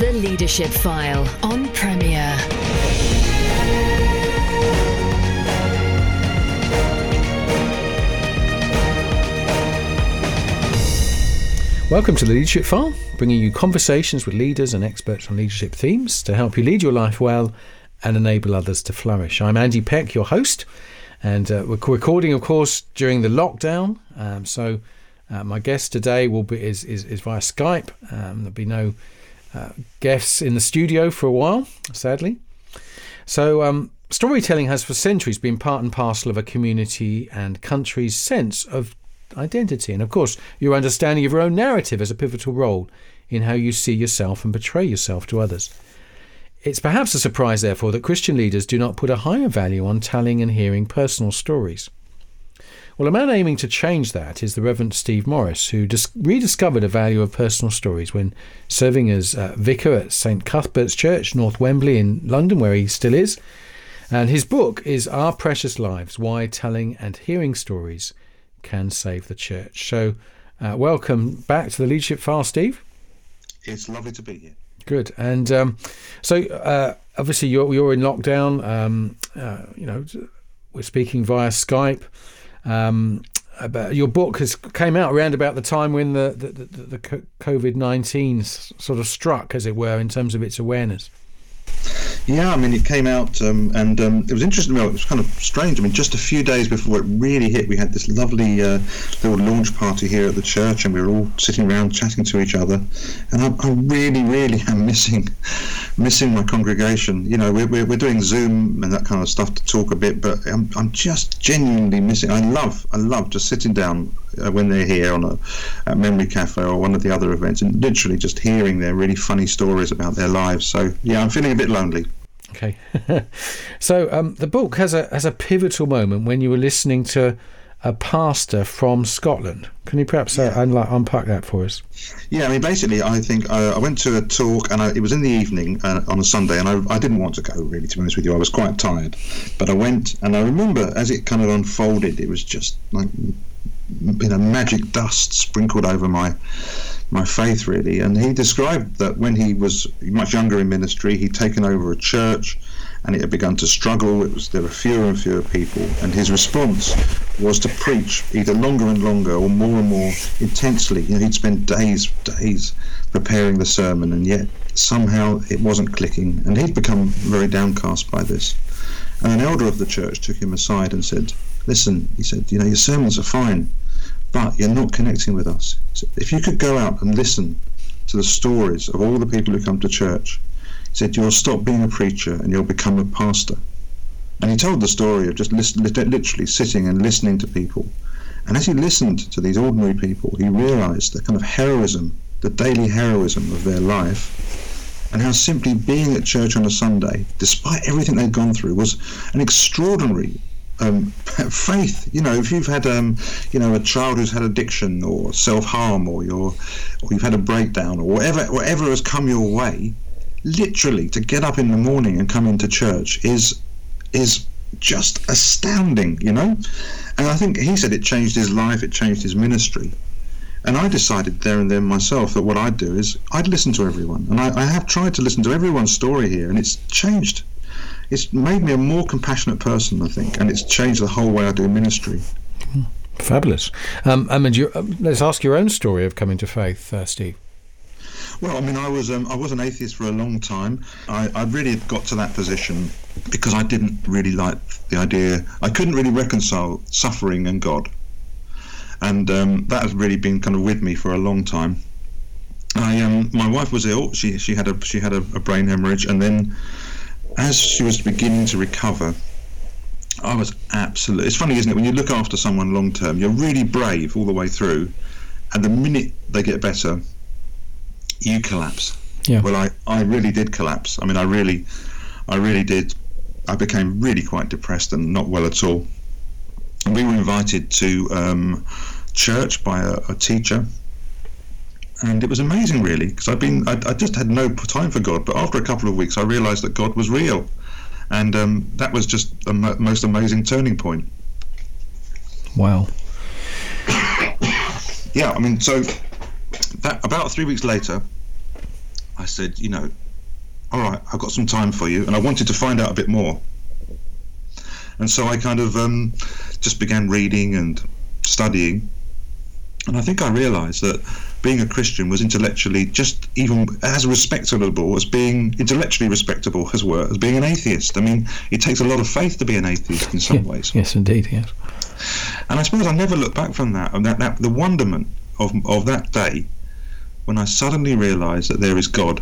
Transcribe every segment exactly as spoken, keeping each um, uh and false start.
The Leadership File on Premier. Welcome to The Leadership File, bringing you conversations with leaders and experts on leadership themes to help you lead your life well and enable others to flourish. I'm Andy Peck, your host, and uh, we're recording, of course, during the lockdown. Um, so uh, my guest today will be is is, is via Skype. Um, there'll be no uh, guests in the studio for a while, sadly. So um, storytelling has for centuries been part and parcel of a community and country's sense of identity, and of course your understanding of your own narrative has a pivotal role in how you see yourself and portray yourself to others. It's perhaps a surprise, therefore, that Christian leaders do not put a higher value on telling and hearing personal stories. Well, a man aiming to change that is the Reverend Steve Morris, who dis- rediscovered a value of personal stories when serving as uh, vicar at Saint Cuthbert's Church, North Wembley in London, where he still is. And his book is Our Precious Lives, Why Telling and Hearing Stories Can Save the Church. So uh, welcome back to the Leadership File, Steve. It's lovely to be here. Good. And um, so uh, obviously you're you're in lockdown. Um, uh, you know, we're speaking via Skype. Um, about your book has came out around about the time when the the, the, the COVID nineteen sort of struck, as it were, in terms of its awareness. Yeah, I mean, it came out um, and um, it was interesting. Well, it was kind of strange. I mean, just a few days before it really hit, we had this lovely uh, little launch party here at the church, and we were all sitting around chatting to each other. And I, I really, really am missing missing my congregation. You know, we're, we're we're doing Zoom and that kind of stuff to talk a bit, but I'm I'm just genuinely missing. I love I love just sitting down uh, when they're here on a, a Memory Cafe or one of the other events, and literally just hearing their really funny stories about their lives. So yeah, I'm feeling a bit lonely. Okay. So um, the book has a has a pivotal moment when you were listening to a pastor from Scotland. Can you perhaps uh, yeah. un- unpack that for us? Yeah, I mean, basically, I think uh, I went to a talk, and I, it was in the evening uh, on a Sunday, and I, I didn't want to go, really, to be honest with you. I was quite tired. But I went, and I remember as it kind of unfolded, it was just like, you know, magic dust sprinkled over my my faith, really. And he described that when he was much younger in ministry, he'd taken over a church and it had begun to struggle. It was there were fewer and fewer people, and his response was to preach either longer and longer or more and more intensely. You know, he'd spend days days preparing the sermon, and yet somehow it wasn't clicking, and he'd become very downcast by this. And an elder of the church took him aside and said, "Listen," he said, "you know, your sermons are fine, but you're not connecting with us. So if you could go out and listen to the stories of all the people who come to church," he said, "you'll stop being a preacher and you'll become a pastor." And he told the story of just listen, literally sitting and listening to people. And as he listened to these ordinary people, he realized the kind of heroism, the daily heroism of their life, and how simply being at church on a Sunday, despite everything they'd gone through, was an extraordinary Um, faith. You know, if you've had, um, you know, a child who's had addiction or self-harm, or you're, or you've had a breakdown, or whatever, whatever has come your way, literally to get up in the morning and come into church is, is just astounding. You know, and I think he said it changed his life, it changed his ministry. And I decided there and then myself that what I'd do is I'd listen to everyone, and I, I have tried to listen to everyone's story here, and it's changed. It's made me a more compassionate person, I think, and it's changed the whole way I do ministry. Fabulous. Um, I mean, uh, let's ask your own story of coming to faith, uh, Steve. Well, I mean, I was um, I was an atheist for a long time. I, I really got to that position because I didn't really like the idea. I couldn't really reconcile suffering and God, and um, that has really been kind of with me for a long time. I um, my wife was ill. She she had a she had a, a brain hemorrhage, and then, as she was beginning to recover, I was absolutely... It's funny, isn't it? When you look after someone long term, you're really brave all the way through, and the minute they get better, you collapse. Yeah. Well, I, I really did collapse. I mean, I really, I really did. I became really quite depressed and not well at all. And we were invited to um, church by a, a teacher. And it was amazing, really, because I'd been, I, I just had no time for God. But after a couple of weeks, I realised that God was real, and um, that was just the mo- most amazing turning point. Wow. Yeah, I mean, so that about three weeks later, I said, you know, all right, I've got some time for you, and I wanted to find out a bit more. And so I kind of um, just began reading and studying, and I think I realised that being a Christian was intellectually just even as respectable as being intellectually respectable as well as being an atheist. I mean, it takes a lot of faith to be an atheist in some ways. Yes, indeed, yes. And I suppose I never looked back from that, and that, that the wonderment of of that day when I suddenly realised that there is God.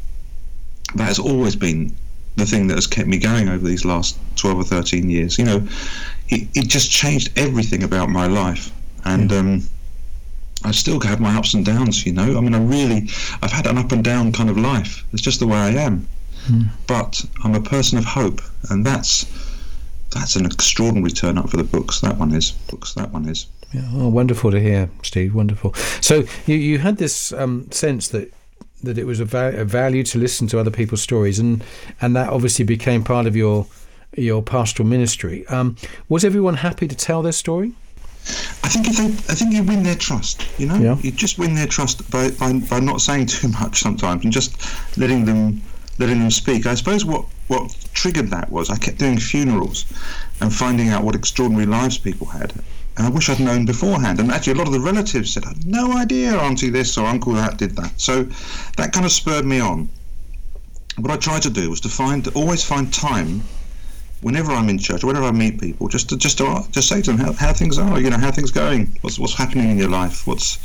That has always been the thing that has kept me going over these last twelve or thirteen years. You know, it, it just changed everything about my life. And yeah. um, I still have my ups and downs, you know. I mean, I really, I've had an up and down kind of life. It's just the way I am. Mm. But I'm a person of hope, and that's that's an extraordinary turn up for the books. That one is. Books, that one is. Yeah, oh, wonderful to hear, Steve, wonderful. So you, you had this um, sense that that it was a, va- a value to listen to other people's stories, and and that obviously became part of your your pastoral ministry. Um, was everyone happy to tell their story? I think if they, I think you win their trust. You know, yeah. you just win their trust by, by by not saying too much sometimes, and just letting them letting them speak. I suppose what what triggered that was I kept doing funerals and finding out what extraordinary lives people had. And I wish I'd known beforehand. And actually, a lot of the relatives said, I had no idea Auntie this or Uncle that did that. So that kind of spurred me on. What I tried to do was to find, always find time, whenever I'm in church or whenever I meet people, just to just to just say to them how, how things are, you know, how things going, what's what's happening in your life, what's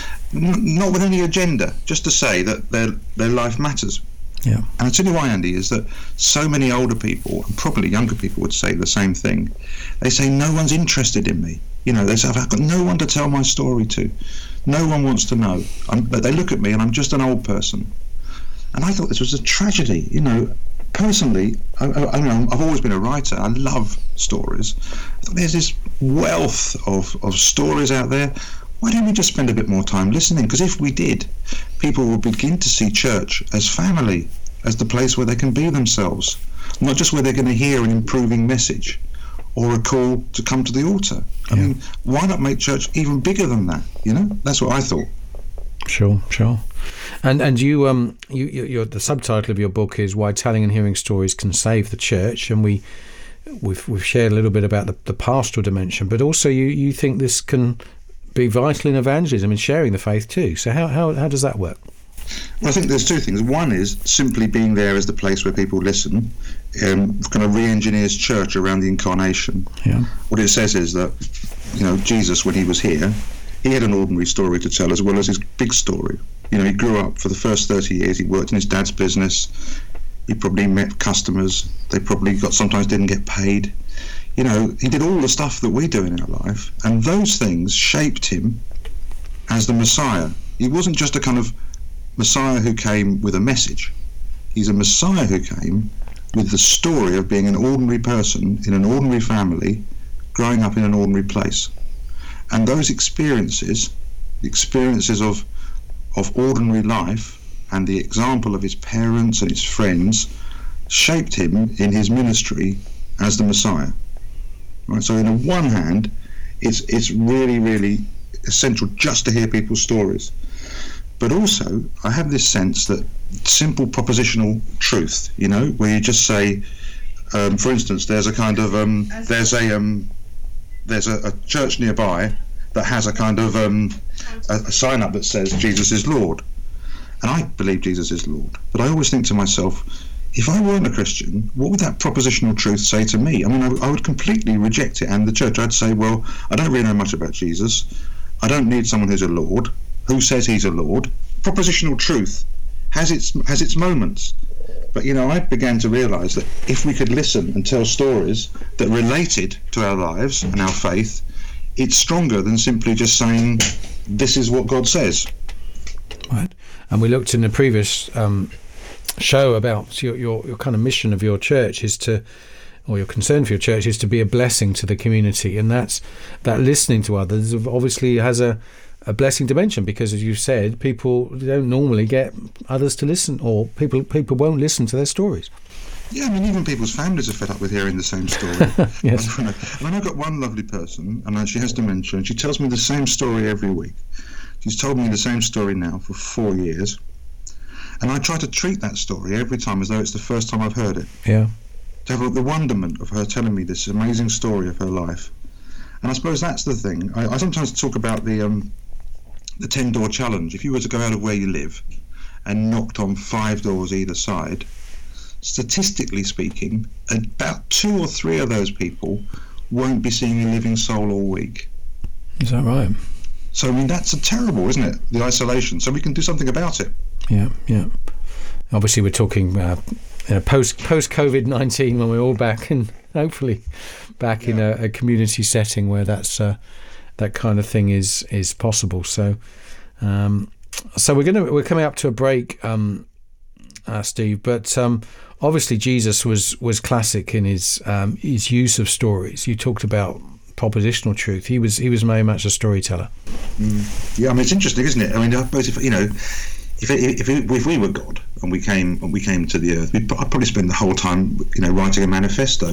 n- not with any agenda, just to say that their their life matters. Yeah. And I tell you why, Andy, is that so many older people, and probably younger people, would say the same thing. They say, no one's interested in me. You know, they say, I've got no one to tell my story to. No one wants to know. I'm, but they look at me and I'm just an old person. And I thought this was a tragedy. You know, personally, I, I, I know, I've always been a writer. I love stories. I thought there's this wealth of, of stories out there. Why don't we just spend a bit more time listening? Because if we did, people would begin to see church as family, as the place where they can be themselves, not just where they're going to hear an improving message or a call to come to the altar. I yeah. mean, why not make church even bigger than that? You know, that's what I thought. Sure, sure. And and you um you, you your the subtitle of your book is Why Telling and Hearing Stories Can Save the Church, and we we've we've shared a little bit about the, the pastoral dimension, but also you you think this can be vital in evangelism and sharing the faith too. So how how how does that work? Well, I think there's two things. One is simply being there as the place where people listen, um, kind of re-engineers church around the incarnation. Yeah. What it says is that, you know, Jesus, when he was here, he had an ordinary story to tell as well as his big story. You know, he grew up for the first thirty years. He worked in his dad's business. He probably met customers. They probably got sometimes didn't get paid. You know, he did all the stuff that we do in our life, and those things shaped him as the Messiah. He wasn't just a kind of Messiah who came with a message. He's a Messiah who came with the story of being an ordinary person in an ordinary family, growing up in an ordinary place. And those experiences, the experiences of of ordinary life and the example of his parents and his friends, shaped him in his ministry as the Messiah. Right? So on the one hand, it's it's really, really essential just to hear people's stories. But also, I have this sense that simple propositional truth, you know, where you just say, um, for instance, there's a kind of, um, there's a um, there's a, a church nearby that has a kind of um, a, a sign up that says Jesus is Lord. And I believe Jesus is Lord. But I always think to myself, if I weren't a Christian, what would that propositional truth say to me? I mean, I, I would completely reject it. And the church, I'd say, well, I don't really know much about Jesus. I don't need someone who's a Lord. Who says he's a Lord? Propositional truth has its has its moments. But, you know, I began to realise that if we could listen and tell stories that related to our lives and our faith, it's stronger than simply just saying, this is what God says. Right. And we looked in the previous um, show about your, your, your kind of mission of your church is to, or your concern for your church is to be a blessing to the community. And that's that listening to others obviously has a a blessing dimension, because as you said, people don't normally get others to listen, or people people won't listen to their stories. Yeah, I mean, even people's families are fed up with hearing the same story. Yes. And I mean, I've got one lovely person, and she has dementia, and she tells me the same story every week. She's told me the same story now for four years. And I try to treat that story every time as though it's the first time I've heard it. Yeah. To have the wonderment of her telling me this amazing story of her life. And I suppose that's the thing. I, I sometimes talk about the um, the ten-door challenge. If you were to go out of where you live and knocked on five doors either side, statistically speaking, about two or three of those people won't be seeing a living soul all week. Is that right? So, I mean, that's a terrible, isn't it? The isolation. So we can do something about it. Yeah, yeah. Obviously, we're talking uh, you know, post post COVID nineteen when we're all back and hopefully back yeah. in a, a community setting where that's uh, that kind of thing is is possible. So, um, so we're gonna we're coming up to a break, um, uh, Steve. But um, obviously, Jesus was was classic in his um, his use of stories. You talked about propositional truth. He was he was very much a storyteller. Mm. Yeah, I mean, it's interesting, isn't it? I mean, I suppose if you know. If, it, if, it, if we were God and we came and we came to the earth, we'd, I'd probably spend the whole time, you know, writing a manifesto,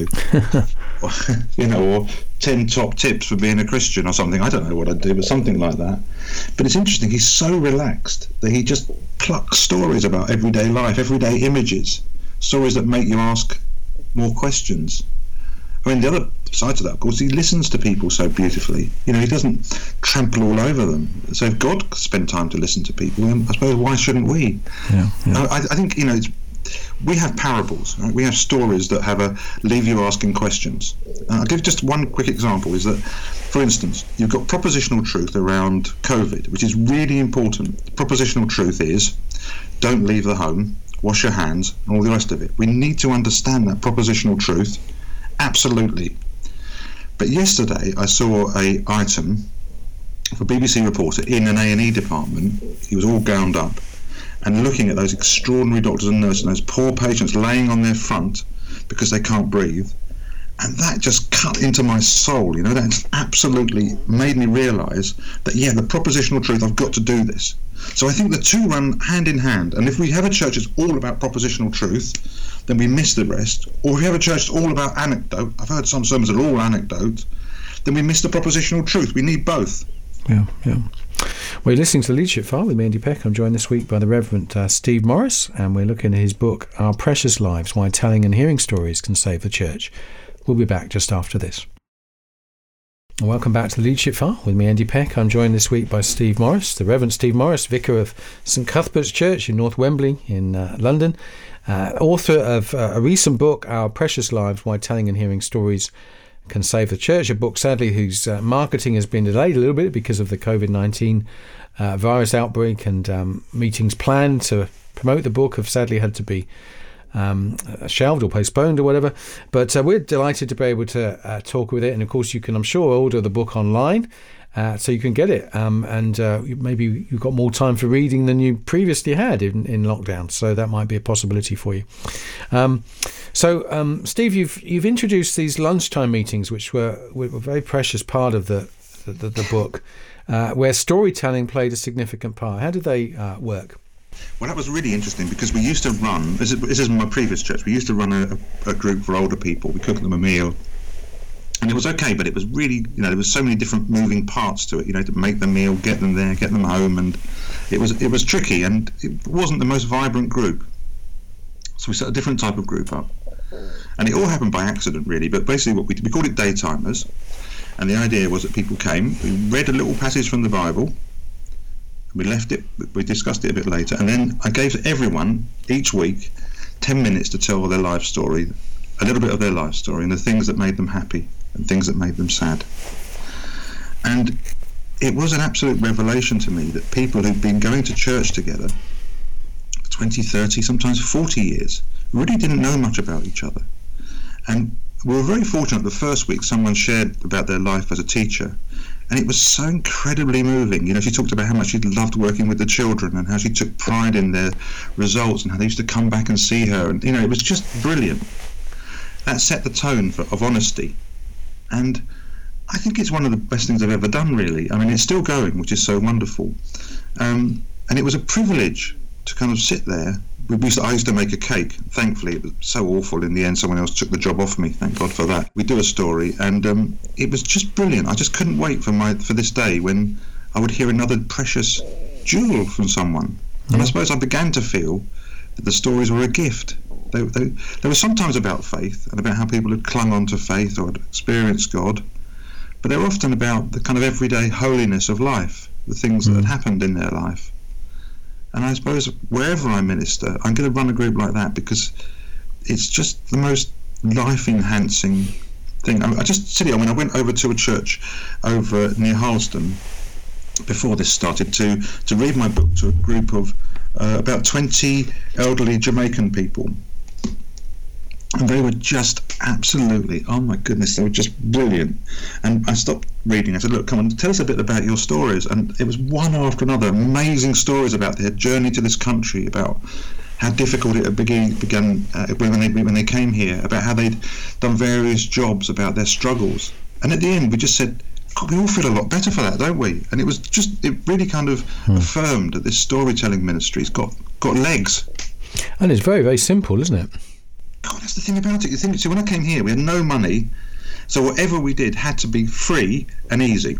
or, you know, or ten top tips for being a Christian or something. I don't know what I'd do, but something like that. But it's interesting. He's so relaxed that he just plucks stories about everyday life, everyday images, stories that make you ask more questions. I mean, the other side to that, of course, he listens to people so beautifully. You know, he doesn't trample all over them. So if God spent time to listen to people, then I suppose why shouldn't we? Yeah, yeah. I, I think, you know, it's, we have parables, right? We have stories that have a leave you asking questions. Uh, I'll give just one quick example, is that, for instance, you've got propositional truth around COVID, which is really important. Propositional truth is, don't leave the home, wash your hands, and all the rest of it. We need to understand that propositional truth. Absolutely. But yesterday I saw a item of a B B C reporter in an A and E department. He was all gowned up and looking at those extraordinary doctors and nurses and those poor patients laying on their front because they can't breathe. And that just cut into my soul, you know, that just absolutely made me realise that, yeah, the propositional truth, I've got to do this. So I think the two run hand in hand. And if we have a church that's all about propositional truth, then we miss the rest. Or if we have a church that's all about anecdote, I've heard some sermons that are all anecdote, then we miss the propositional truth. We need both. Yeah, yeah. We're listening to the Leadership File with me, Andy Peck. I'm joined this week by the Reverend uh, Steve Morris, and we're looking at his book, Our Precious Lives, Why Telling and Hearing Stories Can Save the Church. We'll be back just after this. Welcome back to the Leadership File with me, Andy Peck. I'm joined this week by Steve Morris, the Reverend Steve Morris, Vicar of St Cuthbert's Church in North Wembley in uh, London, uh, author of uh, a recent book, Our Precious Lives, Why Telling and Hearing Stories Can Save the Church, a book, sadly, whose uh, marketing has been delayed a little bit because of the COVID nineteen uh, virus outbreak, and um, meetings planned to promote the book have sadly had to be Um, shelved or postponed or whatever, but uh, we're delighted to be able to uh, talk with it. And of course you can, I'm sure, order the book online, uh, so you can get it, um, and uh, maybe you've got more time for reading than you previously had in, in lockdown, so that might be a possibility for you. Um, so um, Steve, you've you've introduced these lunchtime meetings, which were, were a very precious part of the the, the book, uh, where storytelling played a significant part. How did they uh, work? Well, that was really interesting, because we used to run, this is, this is my previous church, we used to run a, a group for older people. We cooked them a meal, and it was okay, but it was really, you know, there was so many different moving parts to it, you know, to make the meal, get them there, get them home, and it was it was tricky, and it wasn't the most vibrant group. So we set a different type of group up, and it all happened by accident, really. But basically what we did, we called it daytimers, and the idea was that people came, we read a little passage from the Bible, we left it, we discussed it a bit later, and then I gave everyone each week ten minutes to tell their life story, a little bit of their life story, and the things that made them happy and things that made them sad. And it was an absolute revelation to me that people who'd been going to church together for twenty, thirty, sometimes forty years really didn't know much about each other. And we were very fortunate the first week someone shared about their life as a teacher, and it was so incredibly moving. You know, she talked about how much she loved working with the children and how she took pride in their results and how they used to come back and see her. And, you know, it was just brilliant. That set the tone for, of honesty. And I think it's one of the best things I've ever done, really. I mean, it's still going, which is so wonderful. Um, and it was a privilege to kind of sit there. We used to, I used to make a cake. Thankfully, it was so awful. In the end, someone else took the job off me. Thank God for that. We do a story, and um, it was just brilliant. I just couldn't wait for my for this day when I would hear another precious jewel from someone. Yeah. And I suppose I began to feel the stories were a gift. They, they, they were sometimes about faith and about how people had clung on to faith or had experienced God, but they were often about the kind of everyday holiness of life, the things mm. that had happened in their life. And I suppose wherever I minister, I'm going to run a group like that because it's just the most life-enhancing thing. I, I just said it, I mean, I went over to a church over near Harleston before this started to, to read my book to a group of uh, about twenty elderly Jamaican people. And they were just absolutely, oh my goodness, they were just brilliant. And I stopped reading. I said, look, come on, tell us a bit about your stories. And it was one after another, amazing stories about their journey to this country, about how difficult it began, began uh, when, they, when they came here, about how they'd done various jobs, about their struggles. And at the end, we just said, God, we all feel a lot better for that, don't we? And it was just, it really kind of hmm. affirmed that this storytelling ministry's got, got legs. And it's very, very simple, isn't it? God, that's the thing about it. You think, so when I came here, we had no money, so whatever we did had to be free and easy.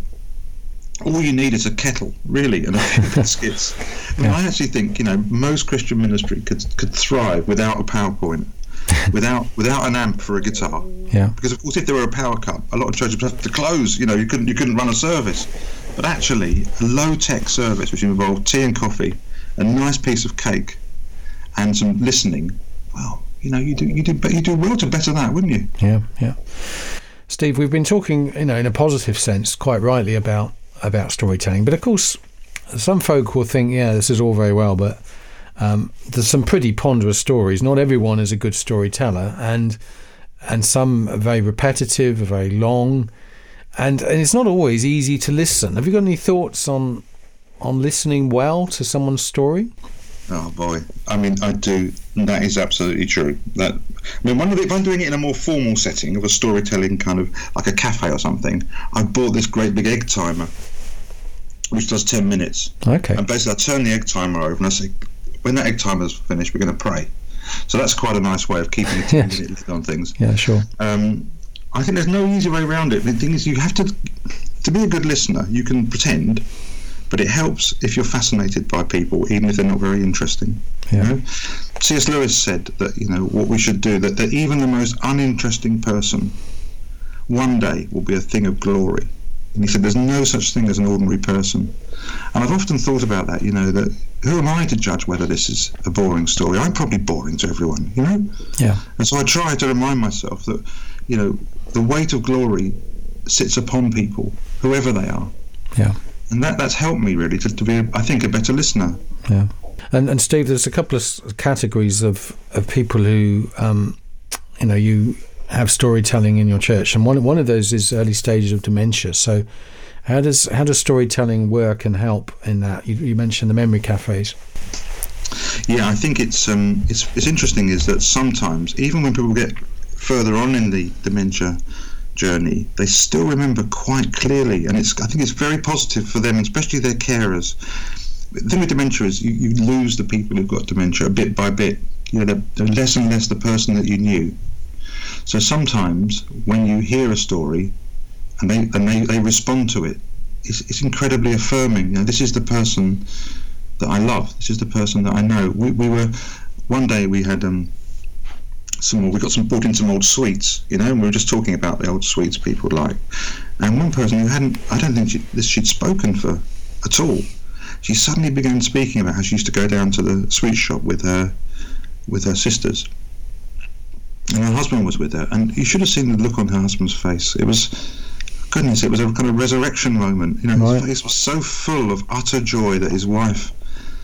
All you need is a kettle, really, and a few biscuits. I mean, yeah. I actually think, you know, most Christian ministry could could thrive without a PowerPoint, without without an amp for a guitar. Yeah. Because of course, if there were a power cut, a lot of churches would have to close. You know, you couldn't you couldn't run a service. But actually, a low-tech service which involved tea and coffee, a nice piece of cake, and some listening. Well, you know, you do you do you do well to better that, wouldn't you? Yeah, yeah. Steve, we've been talking, you know, in a positive sense, quite rightly about about storytelling, but of course, some folk will think, yeah, this is all very well, but um, there's some pretty ponderous stories. Not everyone is a good storyteller, and and some are very repetitive, very long, and, and it's not always easy to listen. Have you got any thoughts on on listening well to someone's story? Oh boy, I mean, I do. That is absolutely true. That I mean, one of the, if I'm doing it in a more formal setting of a storytelling kind of like a cafe or something, I bought this great big egg timer, which does ten minutes. Okay. And basically, I turn the egg timer over and I say, when that egg timer's finished, we're going to pray. So that's quite a nice way of keeping a ten minute lid on things. Yeah, sure. Um, I think there's no easy way around it. The thing is, you have to to be a good listener. You can pretend. But it helps if you're fascinated by people, even if they're not very interesting. Yeah. You know? C S Lewis said that, you know, what we should do, that, that even the most uninteresting person one day will be a thing of glory. And he said there's no such thing as an ordinary person. And I've often thought about that, you know, that who am I to judge whether this is a boring story? I'm probably boring to everyone, you know? Yeah. And so I try to remind myself that, you know, the weight of glory sits upon people, whoever they are. Yeah. And that, that's helped me really to, to be, I think, a better listener. Yeah. And and Steve, there's a couple of categories of, of people who, um, you know, you have storytelling in your church, and one one of those is early stages of dementia. So, how does how does storytelling work and help in that? You, you mentioned the memory cafes. Yeah, I think it's um it's it's interesting is that sometimes even when people get further on in the dementia journey, they still remember quite clearly, and it's I think it's very positive for them, especially their carers. The thing with dementia is you, you lose the people who've got dementia bit by bit. You know, they're, they're less and less the person that you knew. So sometimes when you hear a story and they and they, they respond to it, it's, it's incredibly affirming. You know, this is the person that I love. This is the person that I know. We we were one day we had um. Some, we got some brought in some old sweets, you know, and we were just talking about the old sweets people like. And one person who hadn't, I don't think she, this she'd spoken for at all, she suddenly began speaking about how she used to go down to the sweet shop with her, with her sisters. And her husband was with her, and you should have seen the look on her husband's face. It was, goodness, it was a kind of resurrection moment. You know, his right. face was so full of utter joy that his wife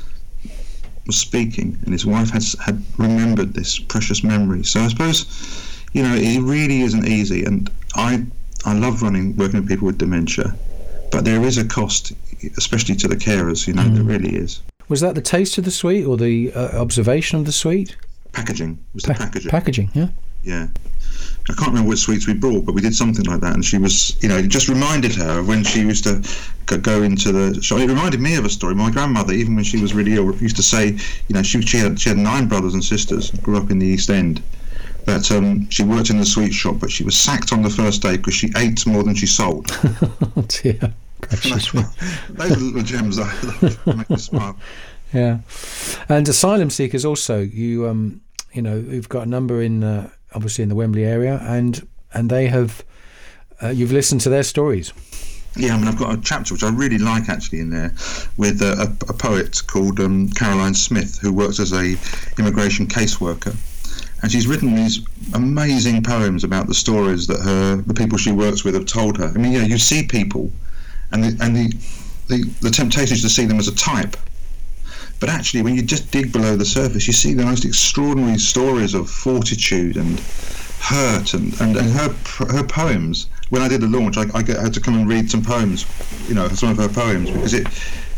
was speaking, and his wife had had remembered this precious memory. So I suppose, you know, it really isn't easy, and I I love running working with people with dementia, but there is a cost, especially to the carers. You know, mm. there really is. Was that the taste of the sweet or the uh, observation of the sweet? Packaging. It was pa- the packaging. Packaging, yeah. Yeah. I can't remember what sweets we brought, but we did something like that, and she was, you know, it just reminded her of when she used to go into the shop. It reminded me of a story. My grandmother, even when she was really ill, used to say, you know, she she had, she had nine brothers and sisters, grew up in the East End, that um, she worked in the sweet shop, but she was sacked on the first day because she ate more than she sold. Oh dear. Those are little gems I love to make me smile. Yeah. And asylum seekers also, you um, you know, you've got a number in uh, obviously in the Wembley area, and and they have uh, you've listened to their stories. Yeah, I mean, I've got a chapter which I really like actually in there with a, a, a poet called um, Caroline Smith, who works as a immigration caseworker, and she's written these amazing poems about the stories that her the people she works with have told her. I mean, yeah, you see people, and the and the the, the temptation is to see them as a type, but actually, when you just dig below the surface, you see the most extraordinary stories of fortitude and hurt, and, and, and her her poems. When I did the launch, I, I had to come and read some poems, you know, some of her poems, because it.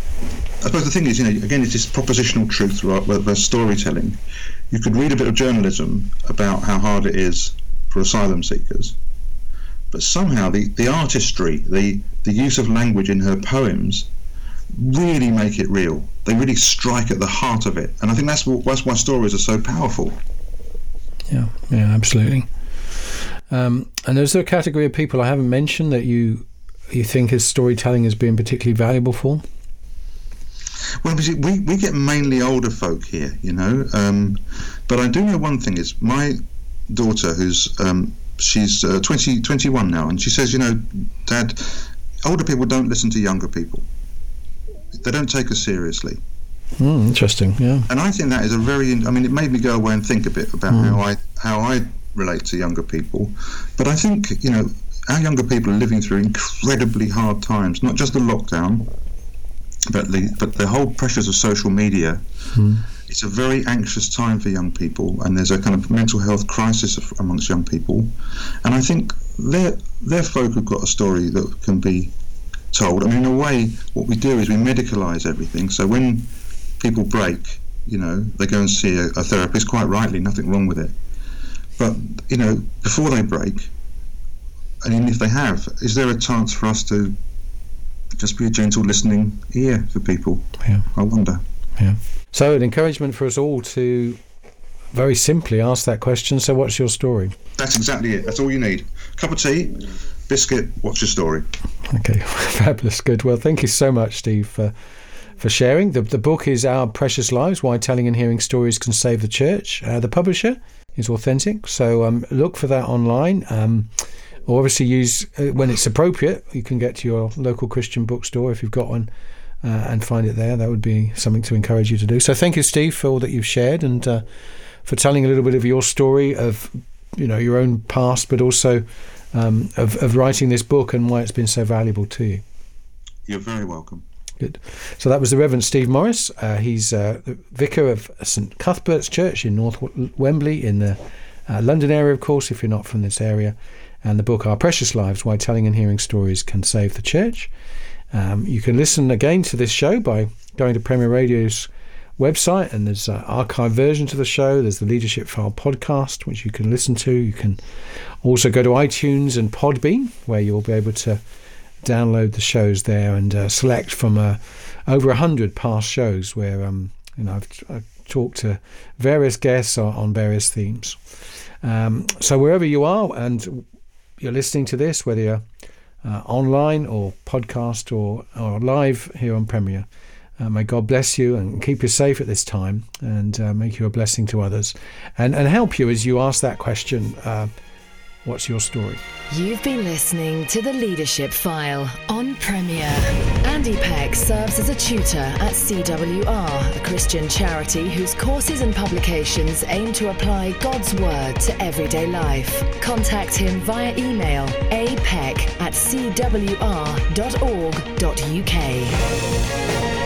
I suppose the thing is, you know, again, it's this propositional truth rather than storytelling. You could read a bit of journalism about how hard it is for asylum seekers, but somehow the, the artistry, the the use of language in her poems, really make it real. They really strike at the heart of it, and I think that's what, that's why stories are so powerful. Yeah, yeah, absolutely. Um, and is there a category of people I haven't mentioned that you you think as storytelling has been particularly valuable for? Well, we we get mainly older folk here, you know. Um, but I do know one thing is my daughter, who's um, she's uh, twenty, twenty-one now, and she says, you know, Dad, older people don't listen to younger people. They don't take us seriously. Mm, interesting, yeah. And I think that is a very. I mean, it made me go away and think a bit about mm. how I how I. relate to younger people, but I think, you know, our younger people are living through incredibly hard times, not just the lockdown, but the but the whole pressures of social media. Mm. It's a very anxious time for young people, and there's a kind of mental health crisis amongst young people, and I think their their folk have got a story that can be told. I mean, in a way, what we do is we medicalise everything, so when people break, you know, they go and see a, a therapist, quite rightly, nothing wrong with it. But, you know, before they break, and even if they have, is there a chance for us to just be a gentle listening ear for people? Yeah. I wonder. Yeah. So an encouragement for us all to very simply ask that question, so what's your story? That's exactly it. That's all you need. Cup of tea, biscuit, what's your story? Okay, fabulous, good. Well, thank you so much, Steve, for, for sharing. The, the book is Our Precious Lives, Why Telling and Hearing Stories Can Save the Church. Uh, the publisher is Authentic, so um, look for that online, um, or obviously use uh, when it's appropriate. You can get to your local Christian bookstore if you've got one uh, and find it there. That would be something to encourage you to do. So thank you, Steve, for all that you've shared, and uh, for telling a little bit of your story of, you know, your own past, but also um, of, of writing this book and why it's been so valuable to you. You're very welcome. Good. So that was the Reverend Steve Morris. Uh, he's uh, the vicar of St Cuthbert's Church in North Wembley, in the uh, London area, of course, if you're not from this area. And the book, Our Precious Lives, Why Telling and Hearing Stories Can Save the Church. Um, you can listen again to this show by going to Premier Radio's website, and there's an archive version to the show. There's the Leadership File podcast, which you can listen to. You can also go to iTunes and Podbean, where you'll be able to download the shows there and uh, select from uh, over a hundred past shows where um, you know I've, I've talked to various guests on, on various themes. Um, so wherever you are and you're listening to this, whether you're uh, online or podcast or, or live here on Premier, uh, may God bless you and keep you safe at this time, and uh, make you a blessing to others, and, and help you as you ask that question, uh, what's your story? You've been listening to The Leadership File on Premier. Andy Peck serves as a tutor at C W R, a Christian charity whose courses and publications aim to apply God's Word to everyday life. Contact him via email a peck at c w r dot org dot u k.